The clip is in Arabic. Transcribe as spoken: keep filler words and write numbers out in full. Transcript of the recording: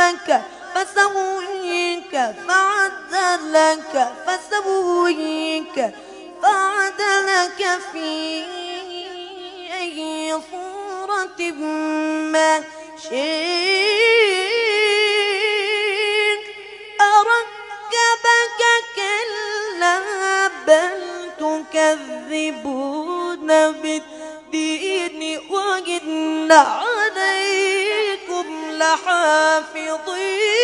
لك فسويك فعدلك فسويك فعدلك في أي صورة ما شئت أركبك كلا بل تكذبون بالدين وإن عليكم لحافظين